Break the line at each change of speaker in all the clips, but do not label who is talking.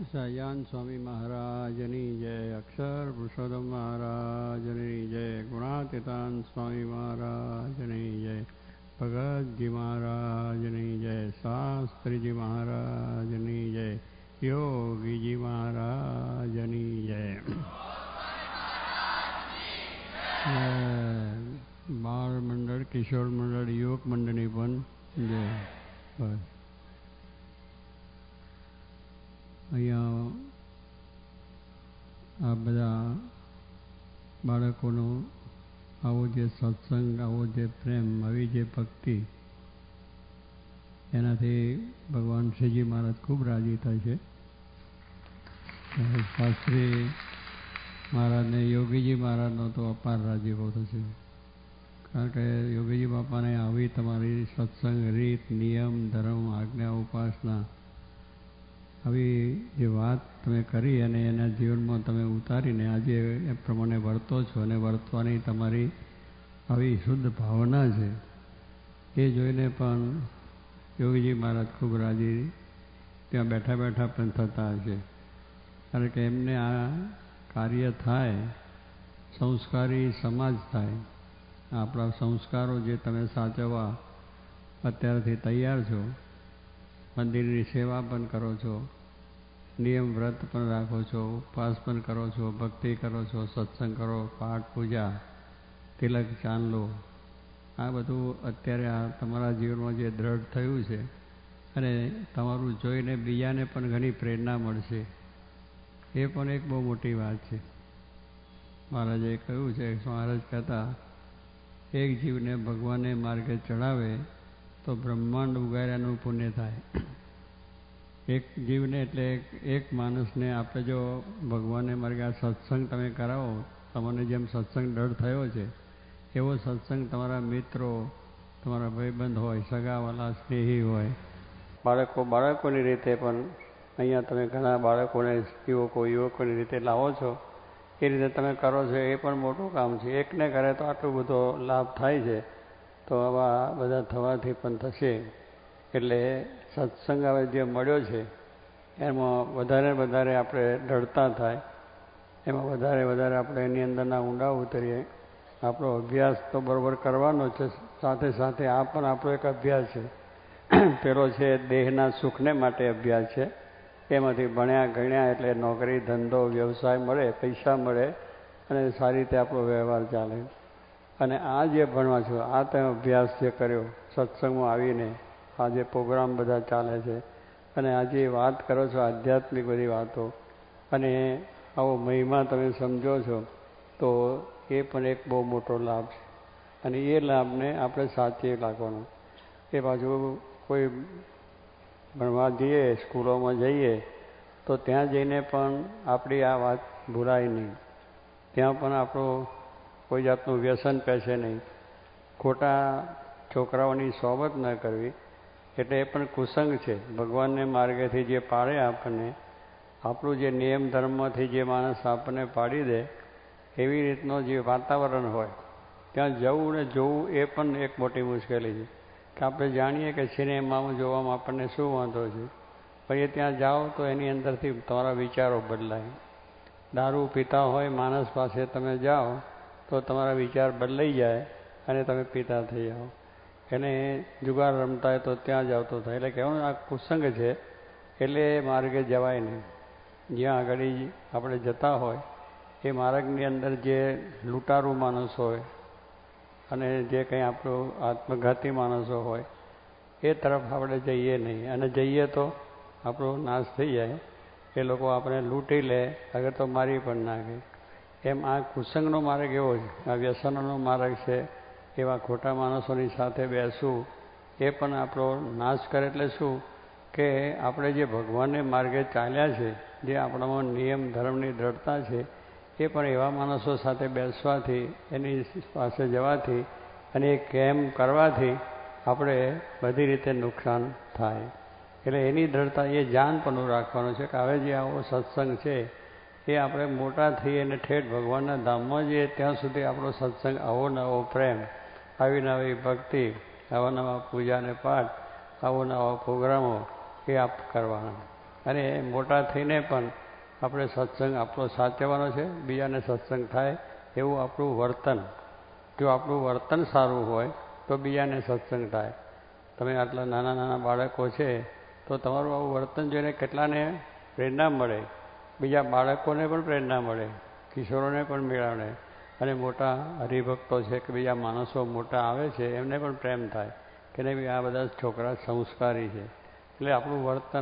સહજાન સ્વામી મહારાજની જય, અક્ષર પુરુષોત્તમ મહારાજની જય, ગુણાતીતાન સ્વામી મહારાજની જય, ભગતજી મહારાજની જય, શાસ્ત્રીજી મહારાજની જય, યોગીજી મહારાજની જય. બાળ મંડળ, કિશોર મંડળ, યુવક મંડળની પણ જય. બસ અહીંયા આ બધા બાળકોનો આવો જે સત્સંગ, આવો જે પ્રેમ, આવી જે ભક્તિ, એનાથી ભગવાન શ્રીજી મહારાજ ખૂબ રાજી થાય છે. શાસ્ત્રી મહારાજને યોગીજી મહારાજનો તો અપાર રાજીપો થશે. કારણ કે યોગીજી બાપાને આવી તમારી સત્સંગ, રીત, નિયમ, ધર્મ, આજ્ઞા, ઉપાસના, આવી જે વાત તમે કરી અને એના જીવનમાં તમે ઉતારીને આજે એ પ્રમાણે વર્તો છો અને વર્તવાની તમારી આવી શુદ્ધ ભાવના છે, એ જોઈને પણ યોગીજી મહારાજ ખૂબ રાજી ત્યાં બેઠા બેઠા પણ થતા હશે. કારણ કે એમને આ કાર્ય થાય, સંસ્કારી સમાજ થાય, આપણા સંસ્કારો જે તમે સાચવવા અત્યારથી તૈયાર છો, મંદિરની સેવા પણ કરો છો, નિયમ વ્રત પણ રાખો છો, ઉપવાસ પણ કરો છો, ભક્તિ કરો છો, સત્સંગ કરો, પાઠ પૂજા, તિલક ચાંદલો, આ બધું અત્યારે આ તમારા જીવનમાં જે દ્રઢ થયું છે અને તમારું જોઈને બીજાને પણ ઘણી પ્રેરણા મળશે, એ પણ એક બહુ મોટી વાત છે. મહારાજે કહ્યું છે, મહારાજ કહેતા, એક જીવને ભગવાનને માર્ગે ચડાવે તો બ્રહ્માંડ ઉગાર્યાનું પુણ્ય થાય. એક જીવને એટલે એક માણસને આપણે જો ભગવાનને માર્ગે આ સત્સંગ તમે કરાવો, તમને જેમ સત્સંગ દૃઢ થયો છે એવો સત્સંગ તમારા મિત્રો, તમારા ભાઈબંધ હોય, સગાવાલા, સ્નેહી હોય, બાળકોની રીતે પણ અહીંયા તમે ઘણા બાળકોને, યુવકોની રીતે લાવો છો, એ રીતે તમે કરો છો, એ પણ મોટું કામ છે. એકને કરે તો આટલો બધો લાભ થાય છે, તો આવા બધા થવાથી પણ થશે. એટલે સત્સંગ હવે જે મળ્યો છે એમાં વધારે આપણે દૃઢતા થાય, એમાં વધારે આપણે એની અંદરના ઊંડા ઉતરીએ. આપણો અભ્યાસ તો બરાબર કરવાનો છે, સાથે સાથે આ પણ આપણો એક અભ્યાસ છે. પેલો છે દેહના સુખને માટે અભ્યાસ છે, એમાંથી ભણ્યા ગણ્યા એટલે નોકરી, ધંધો, વ્યવસાય મળે, પૈસા મળે અને સારી રીતે આપણો વ્યવહાર ચાલે. અને આ જે ભણવા છો, આ તમે અભ્યાસ જે કર્યો સત્સંગમાં આવીને, આ જે પ્રોગ્રામ બધા ચાલે છે અને આજે વાત કરો છો આધ્યાત્મિક બધી વાતો, અને આવો મહિમા તમે સમજો છો, તો એ પણ એક બહુ મોટો લાભ છે. અને એ લાભને આપણે સાચવી રાખવાનો. એ બાજુ કોઈ ભણવા જઈએ, સ્કૂલોમાં જઈએ, તો ત્યાં જઈને પણ આપણી આ વાત ભૂલાય નહીં. ત્યાં પણ આપણો કોઈ જાતનું વ્યસન પેસે નહીં, ખોટા છોકરાઓની સોબત ન કરવી, એટલે એ પણ કુસંગ છે. ભગવાનને માર્ગેથી જે પાડે આપણને, આપણું જે નિયમ ધર્મમાંથી જે માણસ આપણને પાડી દે, એવી રીતનો જે વાતાવરણ હોય ત્યાં જવું ને જોવું, એ પણ એક મોટી મુશ્કેલી છે. કે આપણે જાણીએ કે સિનેમામાં જોવામાં આપણને શું વાંધો છે, પછી ત્યાં જાઓ તો એની અંદરથી તમારા વિચારો બદલાય. દારૂ પીતા હોય માણસ પાસે તમે જાઓ તો તમારા વિચાર બદલાઈ જાય અને તમે પીતા થઈ જાઓ. એને જુગાર રમતા હોય તો ત્યાં જ આવતો થાય. એટલે કહેવાનું આ કુસંગ છે, એટલે માર્ગે જવાય નહીં. જ્યાં આગળ આપણે જતા હોય એ માર્ગની અંદર જે લૂંટારૂ માણસો હોય અને જે કંઈ આપણો આત્મઘાતી માણસો હોય, એ તરફ આપણે જઈએ નહીં. અને જઈએ તો આપણો નાશ થઈ જાય. એ લોકો આપણે લૂંટી લે, અગર તો મારી પણ નાખે. એમ આ કુસંગનો માર્ગ એવો છે, આ વ્યસનોનો માર્ગ છે. એવા ખોટા માણસોની સાથે બેસવું એ પણ આપણો નાશ કરે. એટલે શું કે આપણે જે ભગવાનને માર્ગે ચાલ્યા છે, જે આપણામાં નિયમ ધર્મની દ્રઢતા છે, એ પણ એવા માણસો સાથે બેસવાથી, એની પાસે જવાથી અને એ કેમ કરવાથી આપણે બધી રીતે નુકસાન થાય. એટલે એની દ્રઢતા, એ જાન પણ રાખવાનું છે કે હવે જે આવો સત્સંગ છે એ આપણે મોટા થઈએ અને ઠેઠ ભગવાનના ધામમાં જઈએ ત્યાં સુધી આપણો સત્સંગ, આવો નવો પ્રેમ, આવી નવી ભક્તિ, આવા નવા પૂજા અને પાઠ, આવો નવા પ્રોગ્રામો એ આપ કરવાના. અને મોટા થઈને પણ આપણે સત્સંગ આપણો સાચવવાનો છે, બીજાને સત્સંગ થાય એવું આપણું વર્તન. જો આપણું વર્તન સારું હોય તો બીજાને સત્સંગ થાય. તમે આટલા નાના નાના બાળકો છે તો તમારું આવું વર્તન જોઈને કેટલાને પ્રેરણા મળે, બીજા બાળકોને પણ પ્રેરણા મળે, કિશોરોને પણ મેળવે, અને મોટા હરિભક્તો છે કે બીજા માણસો મોટા આવે છે એમને પણ પ્રેમ થાય કે નહીં આ બધા છોકરા સંસ્કારી છે. એટલે આપણું વર્તન,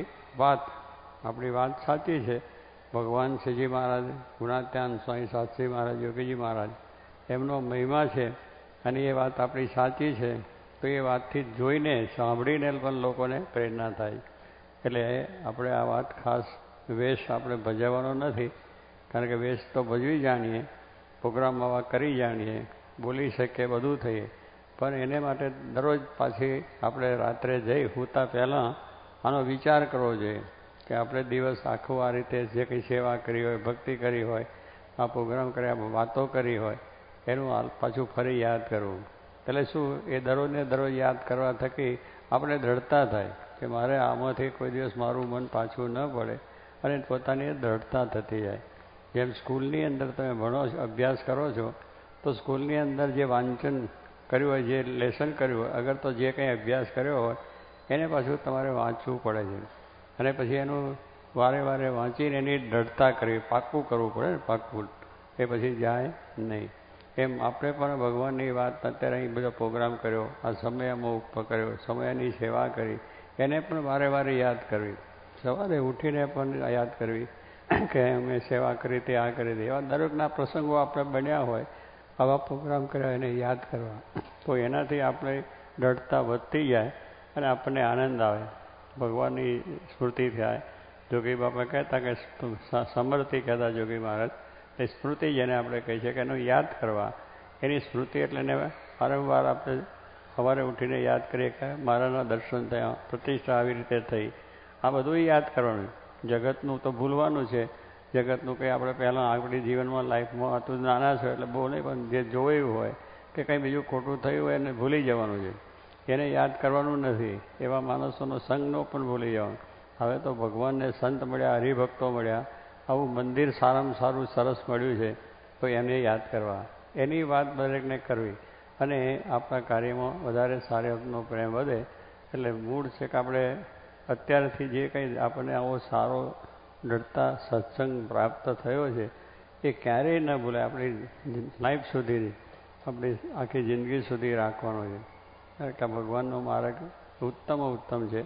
આપણી વાત સાચી છે. ભગવાન શ્રીજી મહારાજ, ગુણાત્યાન સ્વામી શાસ્ત્રી મહારાજ, યોગીજી મહારાજ, એમનો મહિમા છે અને એ વાત આપણી સાચી છે. તો એ વાતથી જોઈને સાંભળીને પણ લોકોને પ્રેરણા થાય. એટલે આપણે આ વાત ખાસ વેશ આપણે ભજવવાનો નથી, કારણ કે વેશ તો ભજવી જાણીએ, પ્રોગ્રામ આવા કરી જાણીએ, બોલી શકીએ, બધું થઈએ, પણ એને માટે દરરોજ પાછી આપણે રાત્રે જઈ સૂતા પહેલાં આનો વિચાર કરવો જોઈએ કે આપણે દિવસ આખો આ રીતે જે કંઈ સેવા કરી હોય, ભક્તિ કરી હોય, આ પ્રોગ્રામ કર્યા, વાતો કરી હોય, એનું પાછું ફરી યાદ કરવું. એટલે શું એ દરરોજને દરરોજ યાદ કરવા થકી આપણે દ્રઢતા થાય કે મારે આમાંથી કોઈ દિવસ મારું મન પાછું ન પડે, અને પોતાની દ્રઢતા થતી જાય. જેમ સ્કૂલની અંદર તમે ભણો છો, અભ્યાસ કરો છો, તો સ્કૂલની અંદર જે વાંચન કર્યું હોય, જે લેસન કર્યું હોય, અગર તો જે કંઈ અભ્યાસ કર્યો હોય એને પાછું તમારે વાંચવું પડે છે, અને પછી એનું વારે વારે વાંચીને એની દ્રઢતા કરવી, પાક્કું કરવું પડે ને, પાક્કું, એ પછી જાય નહીં. એમ આપણે પણ ભગવાનની વાત અત્યારે અહીં બધો પ્રોગ્રામ કર્યો, આ સમયમાં ઉપર કર્યો, સમયની સેવા કરી, એને પણ વારે વારે યાદ કરવી, સવારે ઉઠીને પણ યાદ કરવી કે અમે સેવા કરી તે આ કરી હતી. એવા દરેકના પ્રસંગો આપણે બન્યા હોય, આવા પ્રોગ્રામ કર્યા, એને યાદ કરવા, તો એનાથી આપણે દ્રઢતા વધતી જાય અને આપણને આનંદ આવે, ભગવાનની સ્મૃતિ થાય. જોગી બાપા કહેતા કે સમૃદ્ધિ કહેતા જોગી મહારાજ, એ સ્મૃતિ જેને આપણે કહીએ છીએ કે એનું યાદ કરવા, એની સ્મૃતિ એટલે એને વારંવાર આપણે સવારે ઉઠીને યાદ કરીએ કે મારાના દર્શન થયા, પ્રતિષ્ઠા આવી રીતે થઈ, આ બધું યાદ કરવાનું. જગતનું તો ભૂલવાનું છે, જગતનું કંઈ આપણે પહેલાં આપણી જીવનમાં લાઈફમાં હતું, નાના છો એટલે બહુ નહીં, પણ જે જોયું હોય કે કંઈ બીજું ખોટું થયું હોય એને ભૂલી જવાનું છે, એને યાદ કરવાનું નથી. એવા માણસોનો સંગનો પણ ભૂલી જવાનું. હવે તો ભગવાનને સંત મળ્યા, હરિભક્તો મળ્યા, આવું મંદિર સારામાં સારું સરસ મળ્યું છે, તો એને યાદ કરવા, એની વાત દરેકને કરવી, અને આપણા કાર્યમાં વધારે સારો પ્રેમ વધે. એટલે મૂળ છે કે આપણે અત્યારથી જે કંઈ આપણને આવો સારો દ્રઢતા સત્સંગ પ્રાપ્ત થયો છે એ ક્યારેય ન ભૂલે, આપણી લાઈફ સુધી, આપણી આખી જિંદગી સુધી રાખવાનો છે. કારણ કે ભગવાનનો માર્ગ ઉત્તમ છે,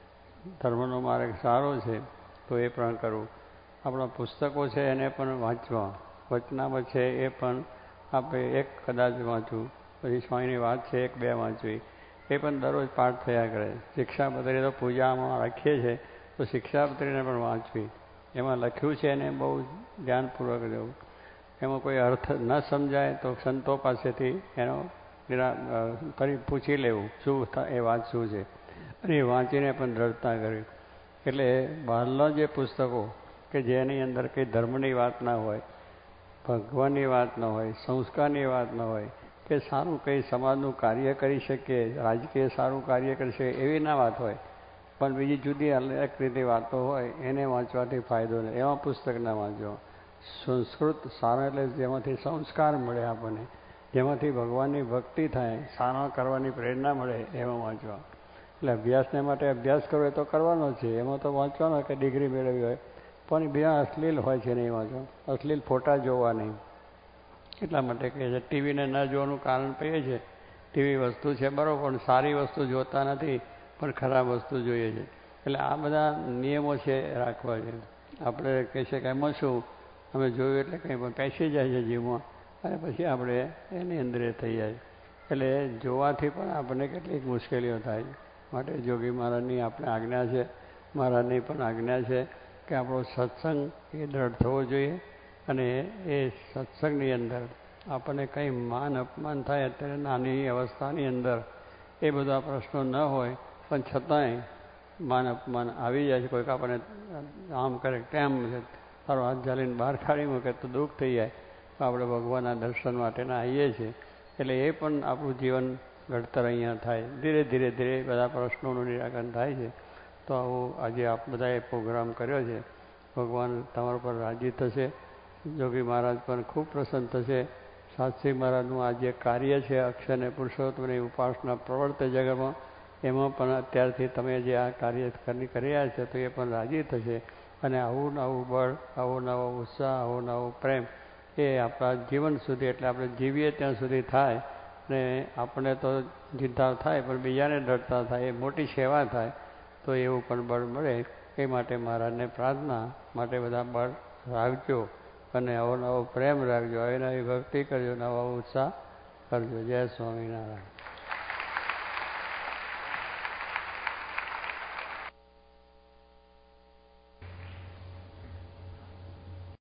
ધર્મનો માર્ગ સારો છે, તો એ પણ કરવું. આપણા પુસ્તકો છે એને પણ વાંચવા, વચનામત છે એ પણ આપણે એક કદાચ વાંચવું, પછી સ્વામીની વાત છે 1-2 વાંચવી, એ પણ દરરોજ પાઠ થયા કરે. શિક્ષાપત્રી તો પૂજામાં રાખીએ છીએ, તો શિક્ષાપત્રીને પણ વાંચવી, એમાં લખ્યું છે એને બહુ ધ્યાનપૂર્વક જવું. એમાં કોઈ અર્થ ન સમજાય તો સંતો પાસેથી એનો ફરી પૂછી લેવું શું એ વાત શું છે, અને એ વાંચીને પણ દ્રઢતા કરવી. એટલે બહારના જે પુસ્તકો કે જેની અંદર કંઈ ધર્મની વાત ના હોય, ભગવાનની વાત ન હોય, સંસ્કારની વાત ન હોય, કે સારું કંઈ સમાજનું કાર્ય કરી શકીએ, રાજકીય સારું કાર્ય કરી શકીએ એવી ના વાત હોય, પણ બીજી જુદી અલગ રીતે વાતો હોય, એને વાંચવાથી ફાયદો નથી. એવા પુસ્તક ના વાંચવા. સંસ્કૃત સારા એટલે જેમાંથી સંસ્કાર મળે આપણને, જેમાંથી ભગવાનની ભક્તિ થાય, સારા કરવાની પ્રેરણા મળે, એમાં વાંચવા. એટલે અભ્યાસને માટે અભ્યાસ કરવો એ તો કરવાનો છે, એમાં તો વાંચવાનો કે ડિગ્રી મેળવી હોય, પણ બીજા અશ્લીલ હોય છે નહીં વાંચવા, અશ્લીલ ફોટા જોવા નહીં. એટલા માટે કહે છે ટીવીને ન જોવાનું કારણ કહીએ છીએ, ટીવી વસ્તુ છે બરાબર, પણ સારી વસ્તુ જોતા નથી, પણ ખરાબ વસ્તુ જોઈએ છે. એટલે આ બધા નિયમો છે રાખવા છે. આપણે કહે છે કે એમાં શું અમે જોયું એટલે કંઈ પણ પેસી જાય છે જીવમાં, અને પછી આપણે એની અંદર થઈ જાય. એટલે જોવાથી પણ આપણને કેટલીક મુશ્કેલીઓ થાય છે. માટે જોગી મહારાજની આપણે આજ્ઞા છે, મહારાજની પણ આજ્ઞા છે કે આપણો સત્સંગ એ દ્રઢ થવો જોઈએ, અને એ સત્સંગની અંદર આપણને કંઈ માન અપમાન થાય, અત્યારે નાની અવસ્થાની અંદર એ બધા પ્રશ્નો ન હોય, પણ છતાંય માન અપમાન આવી જાય છે. કોઈક આપણને આમ કરે તેમ તારો હાથ ઝાલીને બહાર કાઢી મૂકે તો દુઃખ થઈ જાય. આપણે ભગવાનના દર્શન માટેના આવીએ છીએ, એટલે એ પણ આપણું જીવન ઘડતર અહીંયા થાય. ધીરે ધીરે બધા પ્રશ્નોનું નિરાકરણ થાય છે. તો આવું આજે આપ બધાએ પ્રોગ્રામ કર્યો છે. ભગવાન તમારા પર રાજી થશે. યોગી મહારાજ પણ ખૂબ પ્રસન્ન થશે. શાસ્ત્રી મહારાજનું આ જે કાર્ય છે અક્ષર અને પુરુષોત્તમની ઉપાસના પ્રવર્તે જગતમાં, એમાં પણ અત્યારથી તમે જે આ કાર્ય કરી રહ્યા છો તો એ પણ રાજી થશે. અને આવું નવું બળ, આવો નવો ઉત્સાહ, આવો નવો પ્રેમ એ આપણા જીવન સુધી, એટલે આપણે જીવીએ ત્યાં સુધી થાય. ને આપણે તો ચિંતા થાય પણ બીજાને ડરતા થાય, એ મોટી સેવા થાય. તો એવું પણ બળ મળે. એ માટે મહારાજને પ્રાર્થના માટે બધા બળ રાખજો અને આવો નવો પ્રેમ રાખજો, આવી નવી ભક્તિ કરજો, નવો ઉત્સાહ કરજો. જય સ્વામિનારાયણ.